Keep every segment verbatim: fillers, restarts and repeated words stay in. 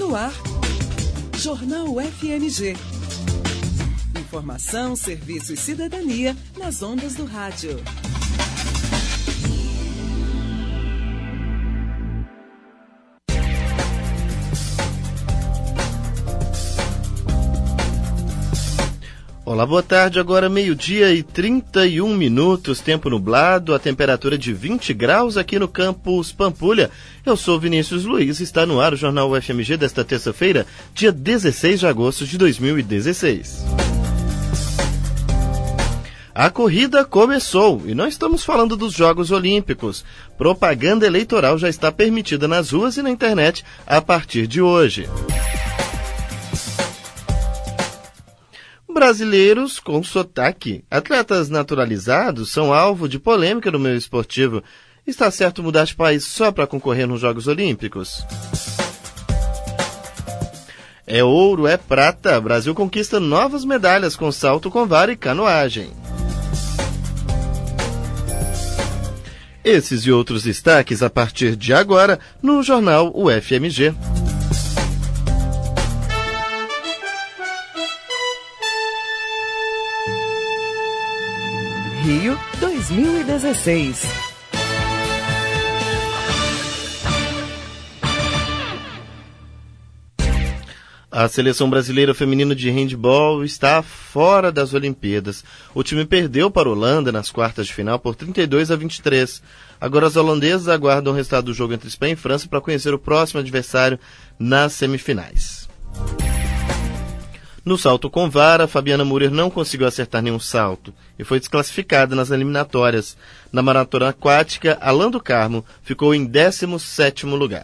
No ar, Jornal F M G. Informação, serviço e cidadania nas ondas do rádio. Olá, boa tarde. Agora meio-dia e trinta e um minutos, tempo nublado, a temperatura de vinte graus aqui no campus Pampulha. Eu sou Vinícius Luiz e está no ar o Jornal F M G desta terça-feira, dia dezesseis de agosto de dois mil e dezesseis. A corrida começou e não estamos falando dos Jogos Olímpicos. Propaganda eleitoral já está permitida nas ruas e na internet a partir de hoje. Brasileiros com sotaque. Atletas naturalizados são alvo de polêmica no meio esportivo. Está certo mudar de país só para concorrer nos Jogos Olímpicos? É ouro, é prata. Brasil conquista novas medalhas com salto com vara e canoagem. Esses e outros destaques a partir de agora no Jornal U F M G. Rio dois mil e dezesseis. A seleção brasileira feminina de handebol está fora das Olimpíadas. O time perdeu para a Holanda nas quartas de final por trinta e dois a vinte e três. Agora as holandesas aguardam o resultado do jogo entre Espanha e França para conhecer o próximo adversário nas semifinais. No salto com vara, Fabiana Müller não conseguiu acertar nenhum salto e foi desclassificada nas eliminatórias. Na maratona aquática, Alan do Carmo ficou em décimo sétimo lugar.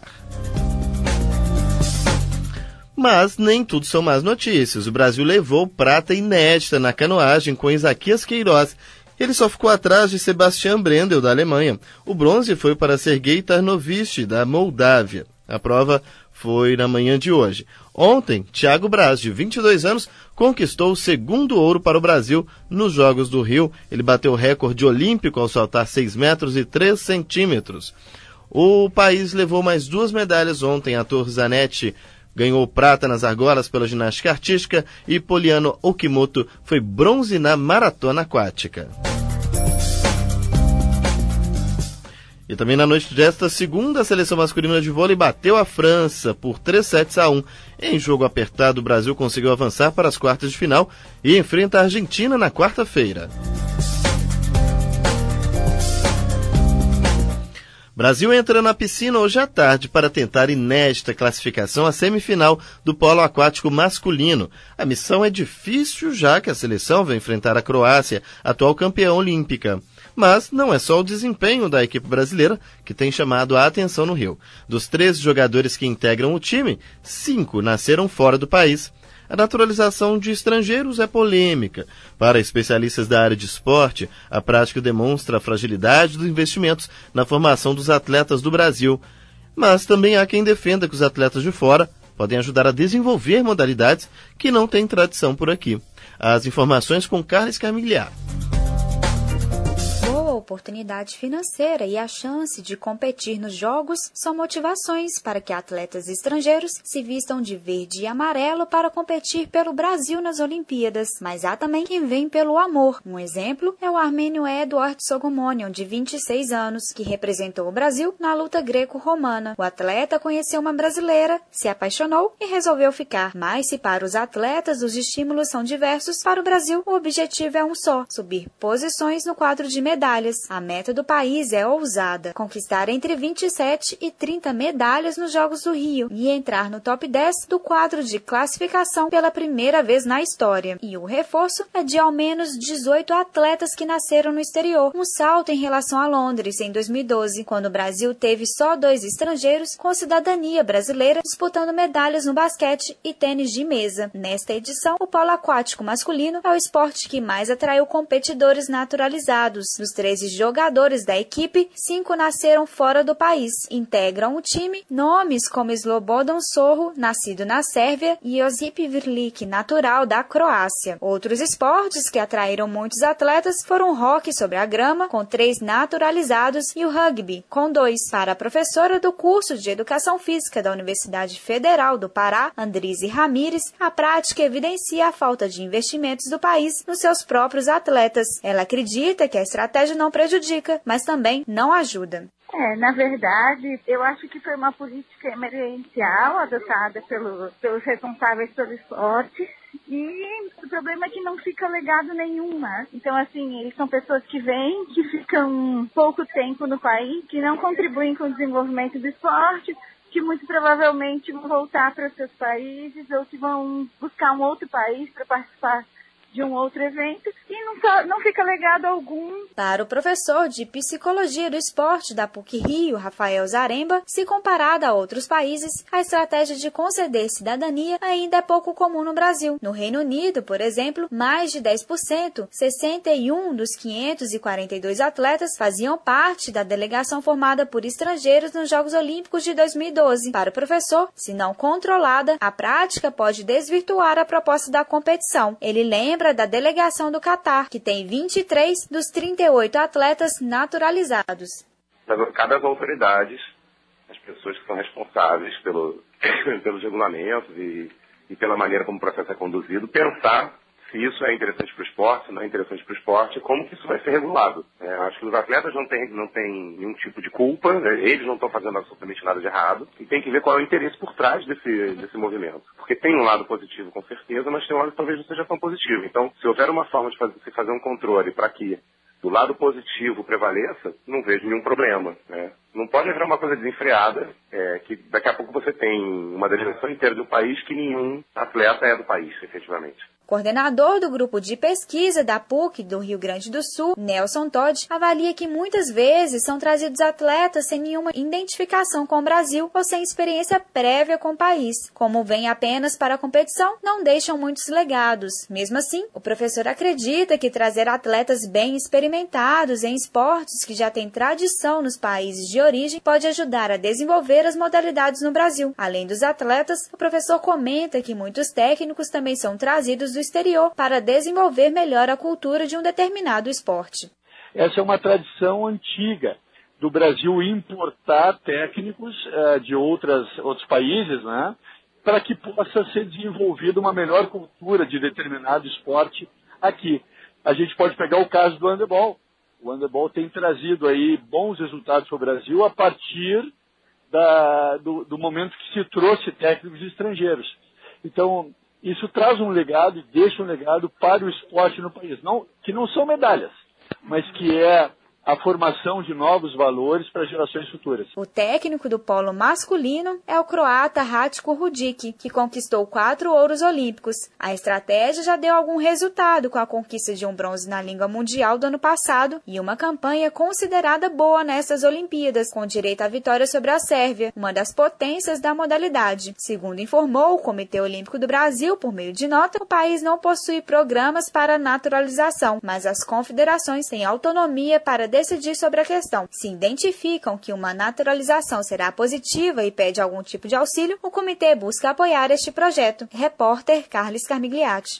Mas nem tudo são más notícias. O Brasil levou prata inédita na canoagem com Isaquias Queiroz. Ele só ficou atrás de Sebastian Brendel, da Alemanha. O bronze foi para Sergei Tarnovich, da Moldávia. A prova foi na manhã de hoje. Ontem, Thiago Braz, de vinte e dois anos, conquistou o segundo ouro para o Brasil nos Jogos do Rio. Ele bateu o recorde olímpico ao saltar seis metros e três centímetros. O país levou mais duas medalhas ontem. A Arthur Zanetti ganhou prata nas argolas pela ginástica artística e Poliano Okimoto foi bronze na maratona aquática. E também na noite desta segunda, a seleção masculina de vôlei bateu a França por três sets a um. Em jogo apertado, o Brasil conseguiu avançar para as quartas de final e enfrenta a Argentina na quarta-feira. Brasil entra na piscina hoje à tarde para tentar inédita classificação à semifinal do polo aquático masculino. A missão é difícil, já que a seleção vai enfrentar a Croácia, atual campeã olímpica. Mas não é só o desempenho da equipe brasileira que tem chamado a atenção no Rio. Dos treze jogadores que integram o time, cinco nasceram fora do país. A naturalização de estrangeiros é polêmica. Para especialistas da área de esporte, a prática demonstra a fragilidade dos investimentos na formação dos atletas do Brasil. Mas também há quem defenda que os atletas de fora podem ajudar a desenvolver modalidades que não têm tradição por aqui. As informações com Carlos Carmigliar. Oportunidade financeira e a chance de competir nos jogos são motivações para que atletas estrangeiros se vistam de verde e amarelo para competir pelo Brasil nas Olimpíadas. Mas há também quem vem pelo amor. Um exemplo é o armênio Eduard Sogomonian, de vinte e seis anos, que representou o Brasil na luta greco-romana. O atleta conheceu uma brasileira, se apaixonou e resolveu ficar. Mas se para os atletas os estímulos são diversos, para o Brasil o objetivo é um só: subir posições no quadro de medalhas. A meta do país é ousada: conquistar entre vinte e sete e trinta medalhas nos Jogos do Rio e entrar no top dez do quadro de classificação pela primeira vez na história. E o reforço é de ao menos dezoito atletas que nasceram no exterior, um salto em relação a Londres em dois mil e doze, quando o Brasil teve só dois estrangeiros com cidadania brasileira disputando medalhas no basquete e tênis de mesa. Nesta edição, o polo aquático masculino é o esporte que mais atraiu competidores naturalizados. Dos treze treze jogadores da equipe, cinco nasceram fora do país. Integram o time nomes como Slobodan Sorro, nascido na Sérvia, e Josip Virlik, natural da Croácia. Outros esportes que atraíram muitos atletas foram o hóquei sobre a grama, com três naturalizados, e o rugby, com dois. Para a professora do curso de Educação Física da Universidade Federal do Pará, Andrize Ramires, a prática evidencia a falta de investimentos do país nos seus próprios atletas. Ela acredita que a estratégia não prejudica, mas também não ajuda. É, na verdade, eu acho que foi uma política emergencial adotada pelo, pelos responsáveis pelo esporte. E o problema é que não fica legado nenhum, né? Então, assim, eles são pessoas que vêm, que ficam pouco tempo no país, que não contribuem com o desenvolvimento do esporte, que muito provavelmente vão voltar para os seus países ou que vão buscar um outro país para participar de um outro evento e não, só, não fica legado algum. Para o professor de Psicologia do Esporte da P U C Rio, Rafael Zaremba, se comparada a outros países, a estratégia de conceder cidadania ainda é pouco comum no Brasil. No Reino Unido, por exemplo, mais de dez por cento, sessenta e um dos quinhentos e quarenta e dois atletas faziam parte da delegação formada por estrangeiros nos Jogos Olímpicos de dois mil e doze. Para o professor, se não controlada, a prática pode desvirtuar a proposta da competição. Ele lembra da delegação do Catar, que tem vinte e três dos trinta e oito atletas naturalizados. Cabe às autoridades, as pessoas que são responsáveis pelo, pelos regulamentos e, e pela maneira como o processo é conduzido, pensar se isso é interessante para o esporte, se não é interessante para o esporte, como que isso vai ser regulado. É, acho que os atletas não têm, não têm nenhum tipo de culpa, né? Eles não estão fazendo absolutamente nada de errado, e tem que ver qual é o interesse por trás desse, desse movimento. Porque tem um lado positivo, com certeza, mas tem um lado que talvez não seja tão positivo. Então, se houver uma forma de fazer, se fazer um controle para que do lado positivo prevaleça, não vejo nenhum problema, né? Não pode haver uma coisa desenfreada, é, que daqui a pouco você tem uma delegação inteira do país que nenhum atleta é do país, efetivamente. Coordenador do grupo de pesquisa da P U C do Rio Grande do Sul, Nelson Todd, avalia que muitas vezes são trazidos atletas sem nenhuma identificação com o Brasil ou sem experiência prévia com o país. Como vêm apenas para a competição, não deixam muitos legados. Mesmo assim, o professor acredita que trazer atletas bem experimentados em esportes que já têm tradição nos países de origem pode ajudar a desenvolver as modalidades no Brasil. Além dos atletas, o professor comenta que muitos técnicos também são trazidos do exterior para desenvolver melhor a cultura de um determinado esporte. Essa é uma tradição antiga do Brasil importar técnicos uh, de outras, outros países, né, para que possa ser desenvolvida uma melhor cultura de determinado esporte aqui. A gente pode pegar o caso do handebol. O handebol tem trazido aí bons resultados para o Brasil a partir da, do, do momento que se trouxe técnicos estrangeiros. Então, isso traz um legado e deixa um legado para o esporte no país. Não, que não são medalhas, mas que é a formação de novos valores para gerações futuras. O técnico do polo masculino é o croata Ratko Rudic, que conquistou quatro ouros olímpicos. A estratégia já deu algum resultado com a conquista de um bronze na Liga Mundial do ano passado e uma campanha considerada boa nessas Olimpíadas, com direito à vitória sobre a Sérvia, uma das potências da modalidade. Segundo informou o Comitê Olímpico do Brasil por meio de nota, o país não possui programas para naturalização, mas as confederações têm autonomia para decidir sobre a questão. Se identificam que uma naturalização será positiva e pede algum tipo de auxílio, o comitê busca apoiar este projeto. Repórter Carlos Carmigliati.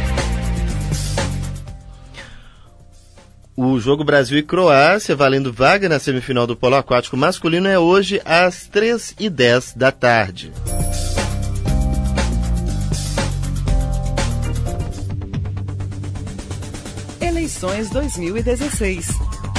O jogo Brasil e Croácia, valendo vaga na semifinal do polo aquático masculino, é hoje às três e dez da tarde. Eleições dois mil e dezesseis.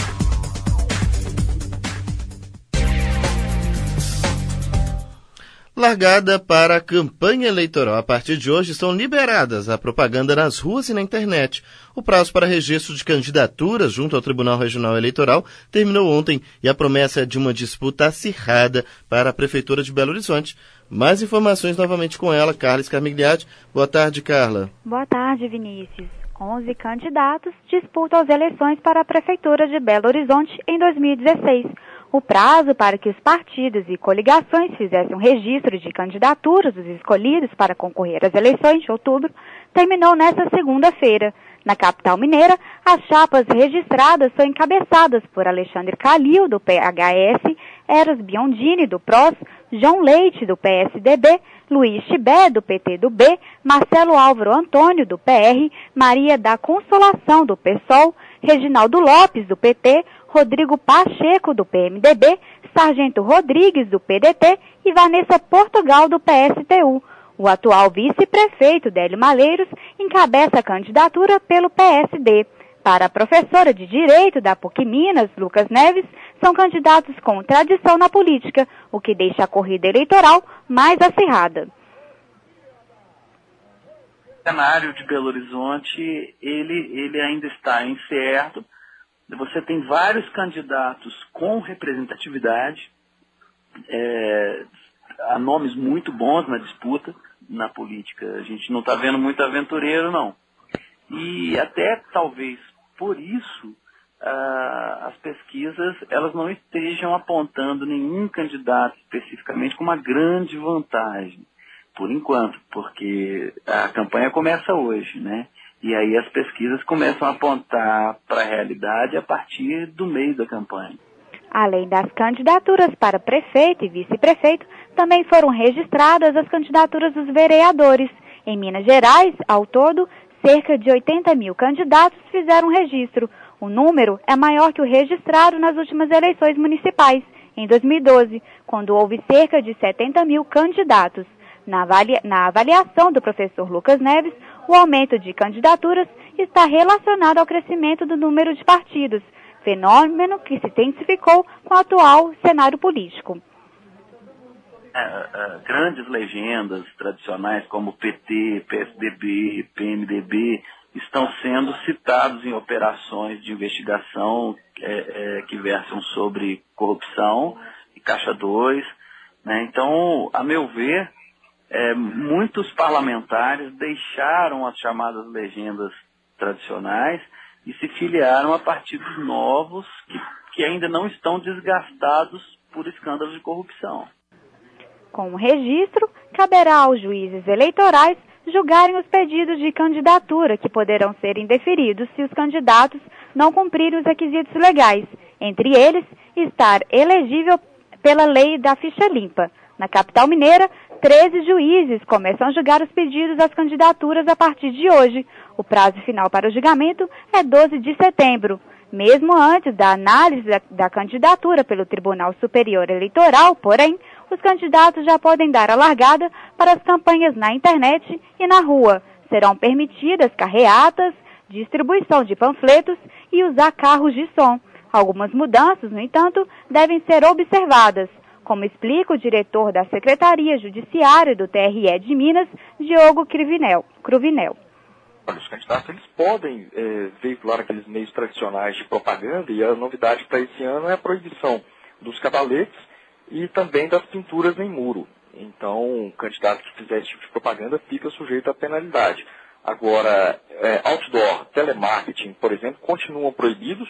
Largada para a campanha eleitoral. A partir de hoje estão liberadas a propaganda nas ruas e na internet. O prazo para registro de candidaturas junto ao Tribunal Regional Eleitoral terminou ontem e a promessa é de uma disputa acirrada para a Prefeitura de Belo Horizonte. Mais informações novamente com ela, Carlos Carmigliati. Boa tarde, Carla. Boa tarde, Vinícius. onze candidatos disputam as eleições para a Prefeitura de Belo Horizonte em dois mil e dezesseis. O prazo para que os partidos e coligações fizessem um registro de candidaturas dos escolhidos para concorrer às eleições de outubro terminou nesta segunda-feira. Na capital mineira, as chapas registradas são encabeçadas por Alexandre Calil, do P H S, Eros Biondini, do P R O S, João Leite, do P S D B, Luiz Chibé, do P T do B, Marcelo Álvaro Antônio, do P R, Maria da Consolação, do PSOL, Reginaldo Lopes, do P T, Rodrigo Pacheco, do P M D B, Sargento Rodrigues, do P D T e Vanessa Portugal, do P S T U. O atual vice-prefeito Délio Malheiros encabeça a candidatura pelo P S D. Para a professora de Direito da PUC Minas, Lucas Neves, são candidatos com tradição na política, o que deixa a corrida eleitoral mais acirrada. O cenário de Belo Horizonte, ele, ele ainda está incerto. Você tem vários candidatos com representatividade, é, há nomes muito bons na disputa, na política. A gente não está vendo muito aventureiro, não. E até, talvez, por isso, ah, as pesquisas elas não estejam apontando nenhum candidato especificamente com uma grande vantagem, por enquanto, porque a campanha começa hoje, né? E aí as pesquisas começam a apontar para a realidade a partir do meio da campanha. Além das candidaturas para prefeito e vice-prefeito, também foram registradas as candidaturas dos vereadores. Em Minas Gerais, ao todo, cerca de oitenta mil candidatos fizeram registro. O número é maior que o registrado nas últimas eleições municipais, em dois mil e doze, quando houve cerca de setenta mil candidatos. Na, avalia- na avaliação do professor Lucas Neves, o aumento de candidaturas está relacionado ao crescimento do número de partidos, fenômeno que se intensificou com o atual cenário político. É, é, grandes legendas tradicionais como P T, P S D B, P M D B estão sendo citados em operações de investigação é, é, que versam sobre corrupção e Caixa dois. Né? Então, a meu ver, é, muitos parlamentares deixaram as chamadas legendas tradicionais e se filiaram a partidos novos que, que ainda não estão desgastados por escândalos de corrupção. Com o registro, caberá aos juízes eleitorais julgarem os pedidos de candidatura, que poderão ser indeferidos se os candidatos não cumprirem os requisitos legais, entre eles, estar elegível pela lei da ficha limpa. Na capital mineira, treze juízes começam a julgar os pedidos das candidaturas a partir de hoje. O prazo final para o julgamento é doze de setembro. Mesmo antes da análise da, da candidatura pelo Tribunal Superior Eleitoral, porém, os candidatos já podem dar a largada para as campanhas na internet e na rua. Serão permitidas carreatas, distribuição de panfletos e usar carros de som. Algumas mudanças, no entanto, devem ser observadas, como explica o diretor da Secretaria Judiciária do T R E de Minas, Diogo Cruvinel. Cruvinel. Os candidatos eles podem é, veicular aqueles meios tradicionais de propaganda, e a novidade para esse ano é a proibição dos cavaletes e também das pinturas em muro. Então, o candidato que fizer esse tipo de propaganda fica sujeito à penalidade. Agora, é, outdoor, telemarketing, por exemplo, continuam proibidos.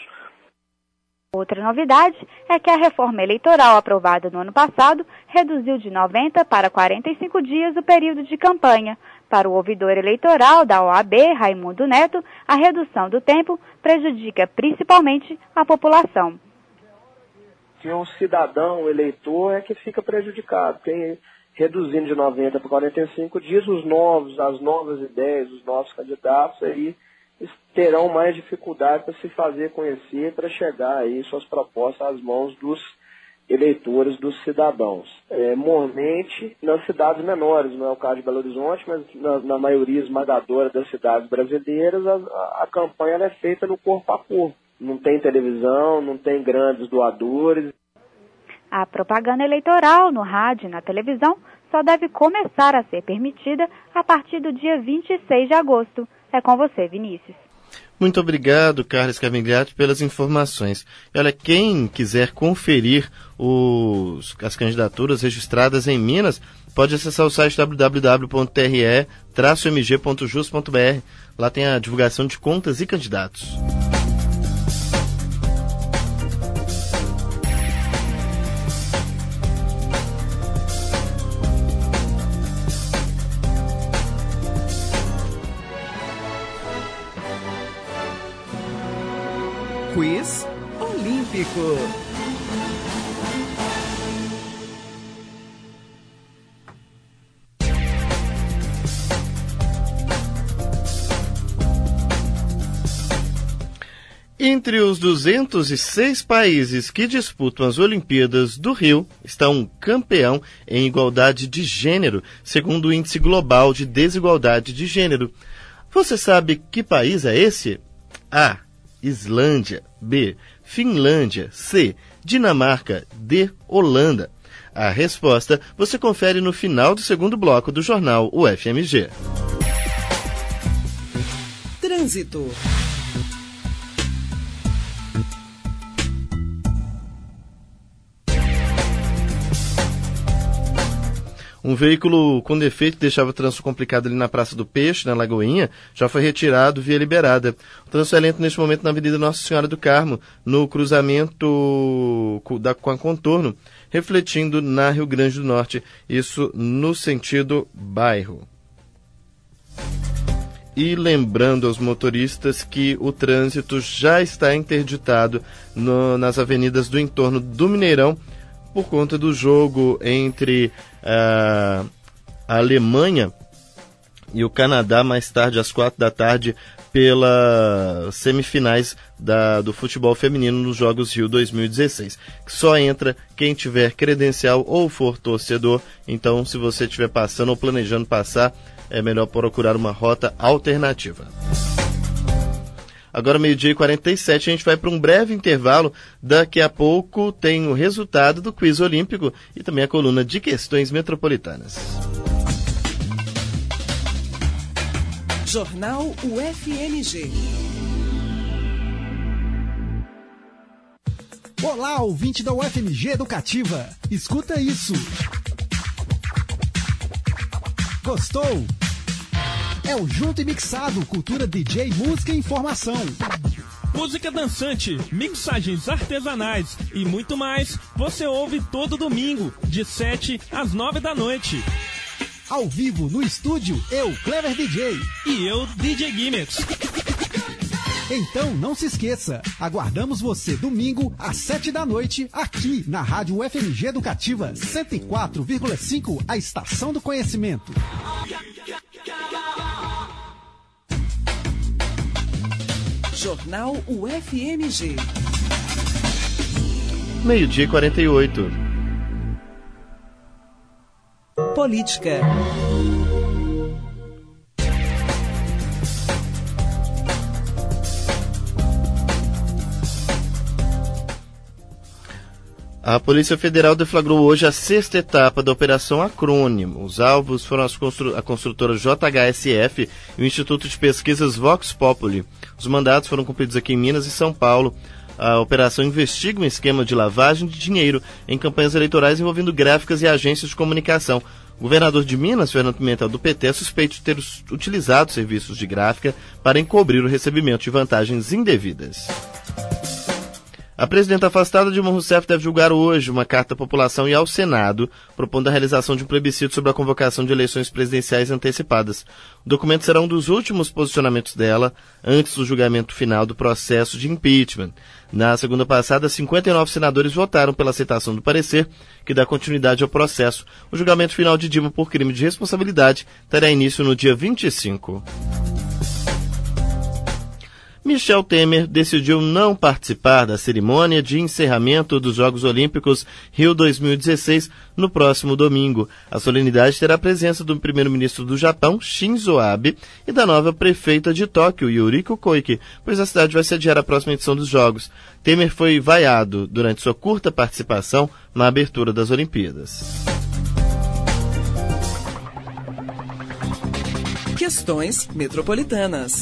Outra novidade é que a reforma eleitoral aprovada no ano passado reduziu de noventa para quarenta e cinco dias o período de campanha. Para o ouvidor eleitoral da O A B, Raimundo Neto, a redução do tempo prejudica principalmente a população. Que o cidadão, o eleitor, é que fica prejudicado. Tem, reduzindo de noventa para quarenta e cinco dias, os novos, as novas ideias, os novos candidatos aí terão mais dificuldade para se fazer conhecer, para chegar aí suas propostas às mãos dos eleitores, dos cidadãos. É, mormente nas cidades menores, não é o caso de Belo Horizonte, mas na, na maioria esmagadora das cidades brasileiras, a, a, a campanha ela é feita no corpo a corpo. Não tem televisão, não tem grandes doadores. A propaganda eleitoral no rádio e na televisão só deve começar a ser permitida a partir do dia vinte e seis de agosto. É com você, Vinícius. Muito obrigado, Carlos Cavigliati, pelas informações. E olha, quem quiser conferir os, as candidaturas registradas em Minas, pode acessar o site w w w ponto t r e traço m g ponto jus ponto b r. Lá tem a divulgação de contas e candidatos. Quiz Olímpico. Entre os duzentos e seis países que disputam as Olimpíadas do Rio, está um campeão em igualdade de gênero, segundo o Índice Global de Desigualdade de Gênero. Você sabe que país é esse? A. Islândia. B. Finlândia. C. Dinamarca. D. Holanda. A resposta você confere no final do segundo bloco do jornal U F M G. Trânsito. Um veículo com defeito que deixava o trânsito complicado ali na Praça do Peixe, na Lagoinha, já foi retirado, via liberada. O trânsito é lento neste momento na Avenida Nossa Senhora do Carmo, no cruzamento da, com a Contorno, refletindo na Rio Grande do Norte, isso no sentido bairro. E lembrando aos motoristas que o trânsito já está interditado no, nas avenidas do entorno do Mineirão, por conta do jogo entre uh, a Alemanha e o Canadá, mais tarde, às quatro da tarde, pelas semifinais da, do futebol feminino nos Jogos Rio dois mil e dezesseis. Só entra quem tiver credencial ou for torcedor. Então, se você estiver passando ou planejando passar, é melhor procurar uma rota alternativa. Agora, meio-dia e quarenta e sete, a gente vai para um breve intervalo. Daqui a pouco tem o resultado do quiz olímpico e também a coluna de questões metropolitanas. Jornal U F M G. Olá, ouvinte da U F M G Educativa. Escuta isso. Gostou? É o Junto e Mixado, cultura D J, música e informação. Música dançante, mixagens artesanais e muito mais, você ouve todo domingo, de sete às nove da noite. Ao vivo, no estúdio, eu, Clever D J. E eu, D J Gimmicks. Então, não se esqueça, aguardamos você domingo às sete da noite, aqui na Rádio U F M G Educativa cento e quatro vírgula cinco, a Estação do Conhecimento. Jornal U F M G. Meio-dia e quarenta e oito. Política. A Polícia Federal deflagrou hoje a sexta etapa da Operação Acrônimo. Os alvos foram as constru- a construtora J H S F e o Instituto de Pesquisas Vox Populi. Os mandatos foram cumpridos aqui em Minas e São Paulo. A operação investiga um esquema de lavagem de dinheiro em campanhas eleitorais envolvendo gráficas e agências de comunicação. O governador de Minas, Fernando Pimentel, do P T, é suspeito de ter utilizado serviços de gráfica para encobrir o recebimento de vantagens indevidas. A presidenta afastada Dilma Rousseff deve julgar hoje uma carta à população e ao Senado, propondo a realização de um plebiscito sobre a convocação de eleições presidenciais antecipadas. O documento será um dos últimos posicionamentos dela antes do julgamento final do processo de impeachment. Na segunda passada, cinquenta e nove senadores votaram pela aceitação do parecer, que dá continuidade ao processo. O julgamento final de Dilma por crime de responsabilidade terá início no dia vinte e cinco. Michel Temer decidiu não participar da cerimônia de encerramento dos Jogos Olímpicos Rio dois mil e dezesseis no próximo domingo. A solenidade terá a presença do primeiro-ministro do Japão, Shinzo Abe, e da nova prefeita de Tóquio, Yuriko Koike, pois a cidade vai sediar a próxima edição dos Jogos. Temer foi vaiado durante sua curta participação na abertura das Olimpíadas. Questões metropolitanas.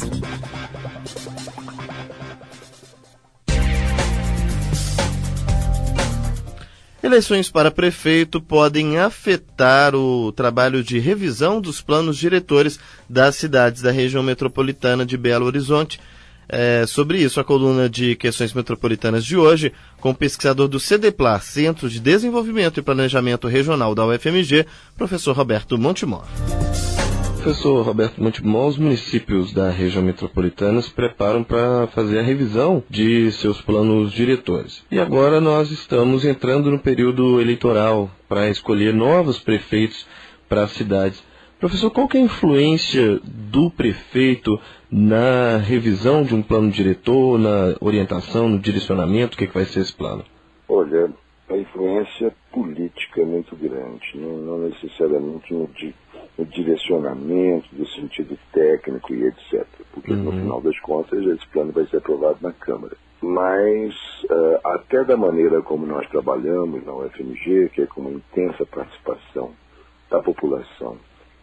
Eleições para prefeito podem afetar o trabalho de revisão dos planos diretores das cidades da região metropolitana de Belo Horizonte. É, sobre isso, a coluna de questões metropolitanas de hoje, com o pesquisador do CEDEPLAR, Centro de Desenvolvimento e Planejamento Regional da U F M G, professor Roberto Montemor. Professor Roberto Montemor, os municípios da região metropolitana se preparam para fazer a revisão de seus planos diretores. E agora nós estamos entrando no período eleitoral para escolher novos prefeitos para as cidades. Professor, qual que é a influência do prefeito na revisão de um plano diretor, na orientação, no direcionamento? O que, é que vai ser esse plano? Olha, a influência política é muito grande, não, não necessariamente no, di, no direcionamento, do sentido técnico e etcétera. Porque, uhum. no final das contas, esse plano vai ser aprovado na Câmara. Mas, uh, até da maneira como nós trabalhamos na U F M G, que é com uma intensa participação da população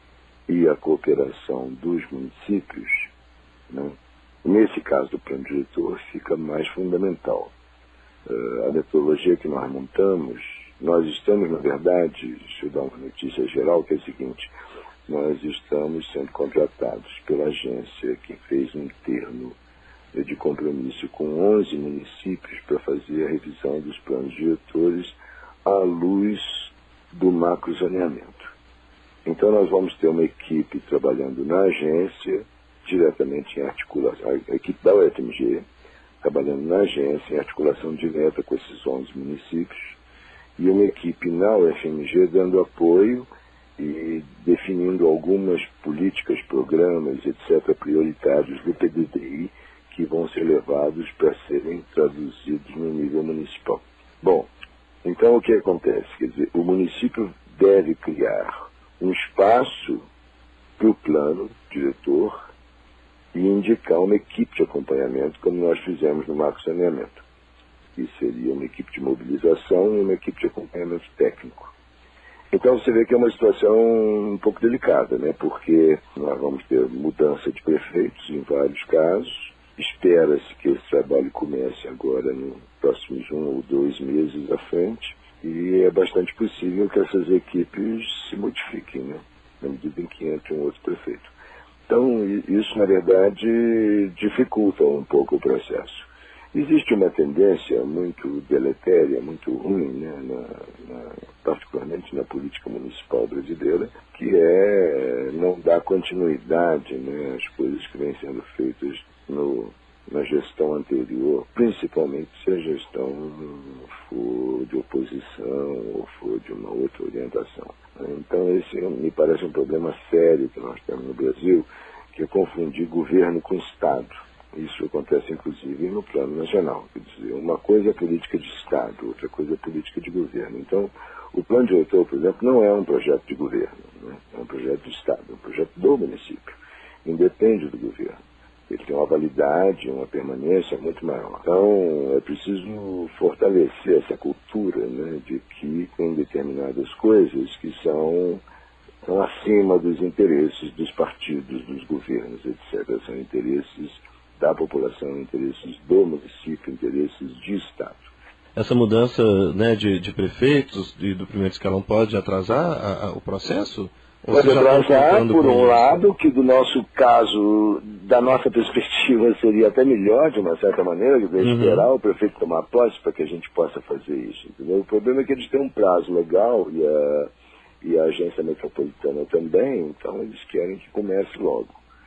e a cooperação dos municípios, né? Nesse caso do plano diretor fica mais fundamental. Uh, a metodologia que nós montamos, nós estamos, na verdade, deixa eu dar uma notícia geral, que é a seguinte: nós estamos sendo contratados pela agência que fez um termo de compromisso com onze municípios para fazer a revisão dos planos diretores à luz do macrozoneamento. Então nós vamos ter uma equipe trabalhando na agência, diretamente em articulação, a equipe da U F M G, trabalhando na agência em articulação direta com esses onze municípios, e uma equipe na U F M G dando apoio e definindo algumas políticas, programas, etcétera, prioritários do P D D I, que vão ser levados para serem traduzidos no nível municipal. Bom, então o que acontece? Quer dizer, o município deve criar um espaço para o plano diretor e indicar uma equipe de acompanhamento, como nós fizemos no macro saneamento. Que seria uma equipe de mobilização e uma equipe de acompanhamento técnico. Então você vê que é uma situação um pouco delicada, né? Porque nós vamos ter mudança de prefeitos em vários casos. Espera-se que esse trabalho comece agora nos próximos um ou dois meses à frente. E é bastante possível que essas equipes se modifiquem, né? Na medida em que entre um outro prefeito. Então, isso, na verdade, dificulta um pouco o processo. Existe uma tendência muito deletéria, muito ruim, né? na, na, particularmente na política municipal brasileira, que é não dar continuidade, né, às coisas que vêm sendo feitas no... na gestão anterior, principalmente se a gestão for de oposição ou for de uma outra orientação. Então esse me parece um problema sério que nós temos no Brasil, que é confundir governo com Estado. Isso acontece inclusive no plano nacional. Quer dizer, uma coisa é política de Estado, outra coisa é política de governo. Então o plano diretor, por exemplo, não é um projeto de governo, né? É um projeto de Estado, é um projeto do município, independe do governo. Ele tem uma validade, uma permanência muito maior. Então, é preciso fortalecer essa cultura, né, de que tem determinadas coisas que são, são acima dos interesses dos partidos, dos governos, etcétera. São interesses da população, interesses do município, interesses de Estado. Essa mudança, né, de, de prefeitos e do primeiro escalão pode atrasar a, a, o processo? Pode atrasar, por um lado, que do nosso caso, da nossa perspectiva, seria até melhor, de uma certa maneira, de uhum. esperar o prefeito tomar posse para que a gente possa fazer isso. Entendeu? O problema é que eles têm um prazo legal e a, e a agência metropolitana também, então eles querem que comece logo.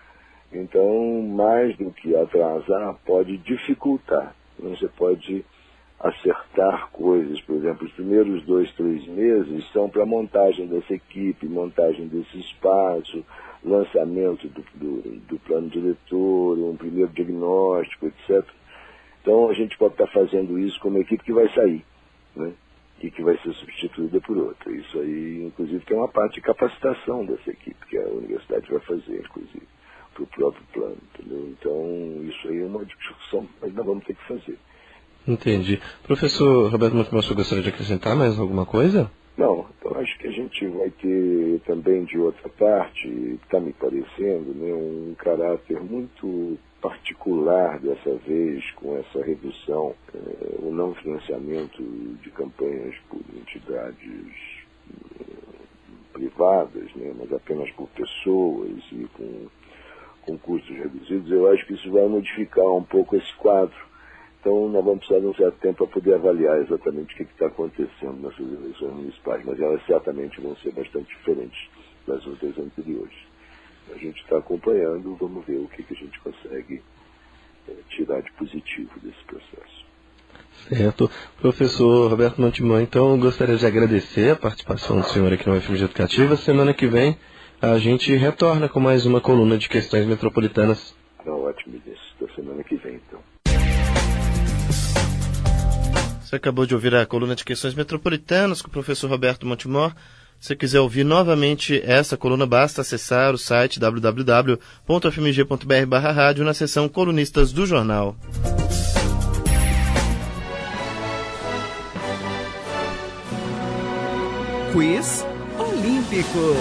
Então, mais do que atrasar, pode dificultar. Você pode acertar coisas, por exemplo, os primeiros dois, três meses são para montagem dessa equipe, montagem desse espaço, lançamento do, do, do plano diretor, um primeiro diagnóstico, etcétera. Então a gente pode estar fazendo isso com uma equipe que vai sair, né? E que vai ser substituída por outra. Isso aí, inclusive, tem uma parte de capacitação dessa equipe, que a universidade vai fazer, inclusive, para o próprio plano, entendeu? Então isso aí é uma discussão que nós vamos ter que fazer. Entendi. Professor Roberto Montemor, você gostaria de acrescentar mais alguma coisa? Não, então acho que a gente vai ter também de outra parte, está me parecendo, né, um caráter muito particular dessa vez com essa redução, eh, o não financiamento de campanhas por entidades eh, privadas, né, mas apenas por pessoas e com, com custos reduzidos. Eu acho que isso vai modificar um pouco esse quadro. Então nós vamos precisar de um certo tempo para poder avaliar exatamente o que está acontecendo nessas eleições municipais, mas elas certamente vão ser bastante diferentes das outras anteriores. a gente está acompanhando, vamos ver o que, que a gente consegue é, tirar de positivo desse processo. Certo. Professor Roberto Montemor, então eu gostaria de agradecer a participação do senhor aqui no U F M G Educativa. Semana que vem a gente retorna com mais uma coluna de questões metropolitanas. Tá ótimo, isso. Da semana que vem, então. Você acabou de ouvir a coluna de questões metropolitanas com o professor Roberto Montemor. Se você quiser ouvir novamente essa coluna, basta acessar o site w w w ponto f m g ponto b r barra rádio na seção Colunistas do Jornal. Quiz Olímpico.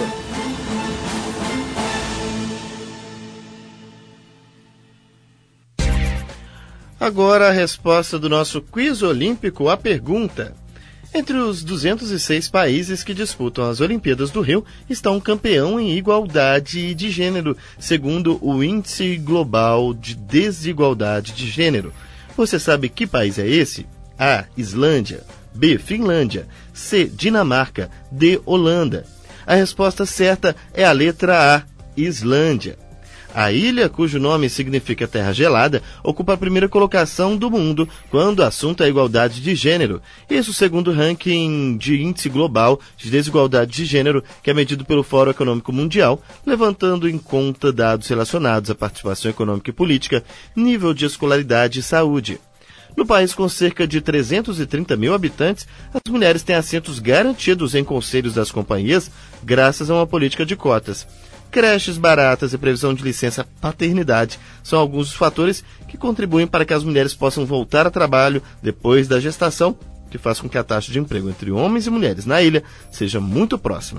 Agora a resposta do nosso quiz olímpico à pergunta. Entre os duzentos e seis países que disputam as Olimpíadas do Rio, está um campeão em igualdade de gênero, segundo o Índice Global de Desigualdade de Gênero. Você sabe que país é esse? A. Islândia. B. Finlândia. C. Dinamarca. D. Holanda. A resposta certa é a letra A. Islândia. A ilha, cujo nome significa terra gelada, ocupa a primeira colocação do mundo quando o assunto é a igualdade de gênero. Isso segundo o ranking de índice global de desigualdade de gênero, que é medido pelo Fórum Econômico Mundial, levantando em conta dados relacionados à participação econômica e política, nível de escolaridade e saúde. No país com cerca de trezentos e trinta mil habitantes, as mulheres têm assentos garantidos em conselhos das companhias graças a uma política de cotas. Creches baratas e previsão de licença paternidade são alguns dos fatores que contribuem para que as mulheres possam voltar ao trabalho depois da gestação, que faz com que a taxa de emprego entre homens e mulheres na ilha seja muito próxima.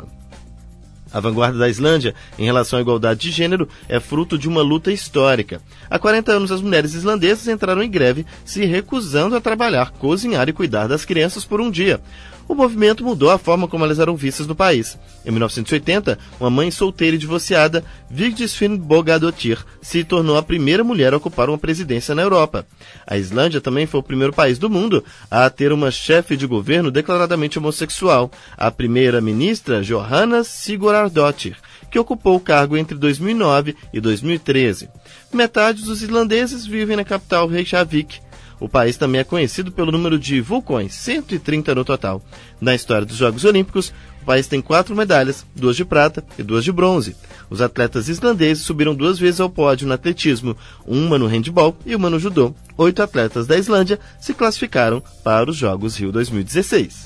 A vanguarda da Islândia, em relação à igualdade de gênero, é fruto de uma luta histórica. Há quarenta anos, as mulheres islandesas entraram em greve, se recusando a trabalhar, cozinhar e cuidar das crianças por um dia. O movimento mudou a forma como elas eram vistas no país. Em mil novecentos e oitenta, uma mãe solteira e divorciada, Vigdis Finnbogadóttir, se tornou a primeira mulher a ocupar uma presidência na Europa. A Islândia também foi o primeiro país do mundo a ter uma chefe de governo declaradamente homossexual, a primeira-ministra Johanna Sigurðardóttir, que ocupou o cargo entre dois mil e nove e dois mil e treze. Metade dos islandeses vivem na capital Reykjavik. O país também é conhecido pelo número de vulcões, cento e trinta no total. Na história dos Jogos Olímpicos, o país tem quatro medalhas, duas de prata e duas de bronze. Os atletas islandeses subiram duas vezes ao pódio no atletismo, uma no handebol e uma no judô. Oito atletas da Islândia se classificaram para os Jogos Rio dois mil e dezesseis.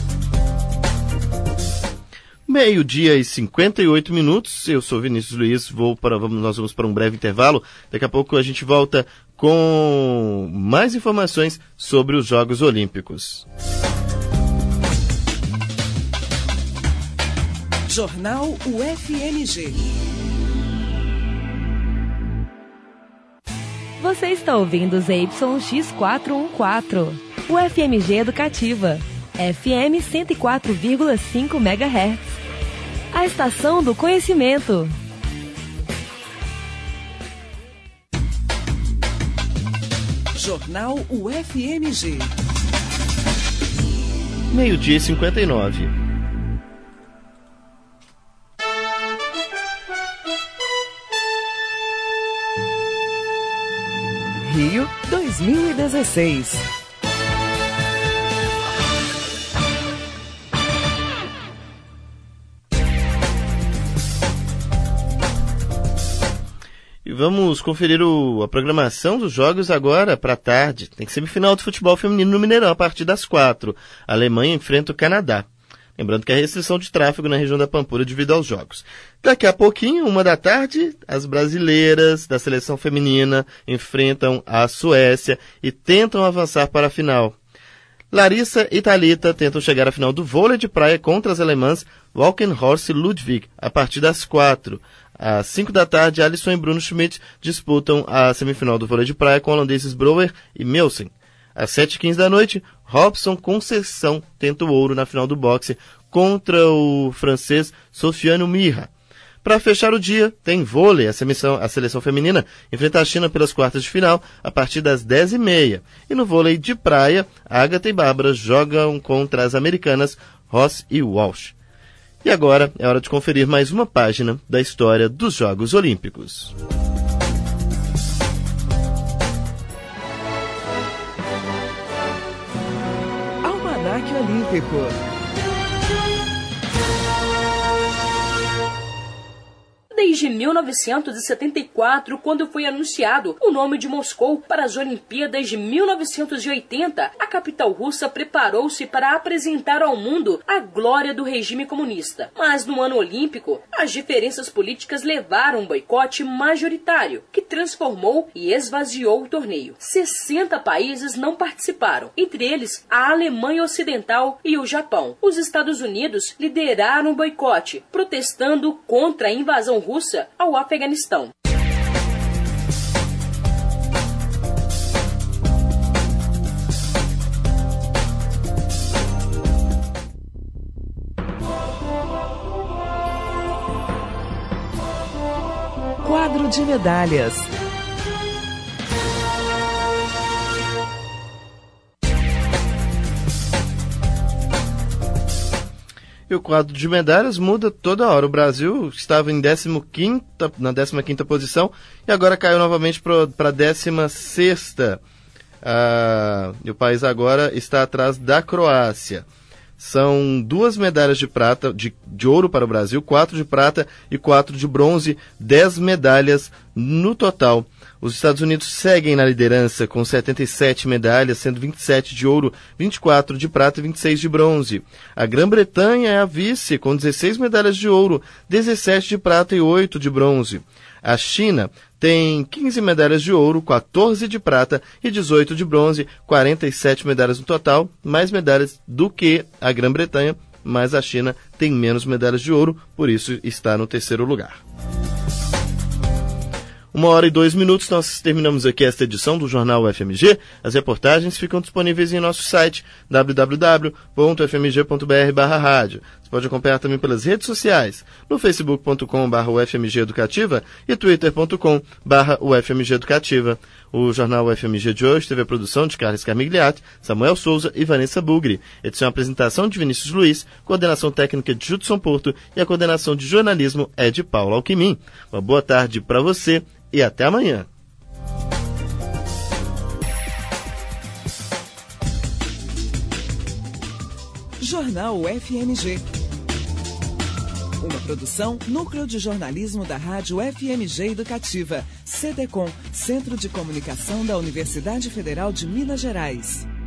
Meio-dia e cinquenta e oito minutos, eu sou Vinícius Luiz, vou para, vamos, nós vamos para um breve intervalo. Daqui a pouco a gente volta com mais informações sobre os Jogos Olímpicos. Jornal U F M G. Você está ouvindo Z Y X quatrocentos e quatorze, U F M G Educativa, F M cento e quatro vírgula cinco megahertz. A estação do conhecimento. Jornal U F M G. Meio-dia e cinquenta e nove. Rio dois mil e dezesseis. E vamos conferir o, a programação dos jogos agora para a tarde. Tem semifinal de futebol feminino no Mineirão a partir das quatro. A Alemanha enfrenta o Canadá. Lembrando que a restrição de tráfego na região da Pampulha devido aos jogos. Daqui a pouquinho, uma da tarde, as brasileiras da seleção feminina enfrentam a Suécia e tentam avançar para a final. Larissa e Thalita tentam chegar à final do vôlei de praia contra as alemãs Walkenhorst e Ludwig a partir das quatro. Às cinco da tarde, Alisson e Bruno Schmidt disputam a semifinal do vôlei de praia com holandeses Brouwer e Melsen. Às sete e quinze da noite, Robson Conceição tenta o ouro na final do boxe contra o francês Sofiane Mirra. Para fechar o dia, tem vôlei. A seleção, a seleção feminina enfrenta a China pelas quartas de final a partir das dez e meia. E no vôlei de praia, Agatha e Bárbara jogam contra as americanas Ross e Walsh. E agora é hora de conferir mais uma página da história dos Jogos Olímpicos. Almanaque Olímpico. Desde mil novecentos e setenta e quatro, quando foi anunciado o nome de Moscou para as Olimpíadas de mil novecentos e oitenta, a capital russa preparou-se para apresentar ao mundo a glória do regime comunista. Mas no ano olímpico, as diferenças políticas levaram um boicote majoritário, que transformou e esvaziou o torneio. sessenta países não participaram, entre eles a Alemanha Ocidental e o Japão. Os Estados Unidos lideraram o boicote, protestando contra a invasão russa russa ao Afeganistão. Quadro de medalhas. E o quadro de medalhas muda toda hora. O Brasil estava em décima quinta, na décima quinta posição e agora caiu novamente para a décima sexta. Ah, e o país agora está atrás da Croácia. São duas medalhas de prata, de, de ouro para o Brasil, quatro de prata e quatro de bronze, dez medalhas no total. Os Estados Unidos seguem na liderança com setenta e sete medalhas, sendo vinte e sete de ouro, vinte e quatro de prata e vinte e seis de bronze. A Grã-Bretanha é a vice, com dezesseis medalhas de ouro, dezessete de prata e oito de bronze. A China tem quinze medalhas de ouro, quatorze de prata e dezoito de bronze, quarenta e sete medalhas no total, mais medalhas do que a Grã-Bretanha, mas a China tem menos medalhas de ouro, por isso está no terceiro lugar. Uma hora e dois minutos, nós terminamos aqui esta edição do Jornal U F M G. As reportagens ficam disponíveis em nosso site w w w ponto f m g ponto b r barra rádio. Você pode acompanhar também pelas redes sociais, no facebook ponto com barra u f m g educativa e twitter ponto com barra u f m g educativa. O Jornal U F M G de hoje teve a produção de Carlos Carmigliati, Samuel Souza e Vanessa Bugri. Edição e apresentação de Vinícius Luiz, coordenação técnica de Judson Porto e a coordenação de jornalismo é de Paulo Alquimim. Uma boa tarde para você e até amanhã. Jornal U F M G. Uma produção, Núcleo de Jornalismo da Rádio F M G Educativa, C D C O M, Centro de Comunicação da Universidade Federal de Minas Gerais.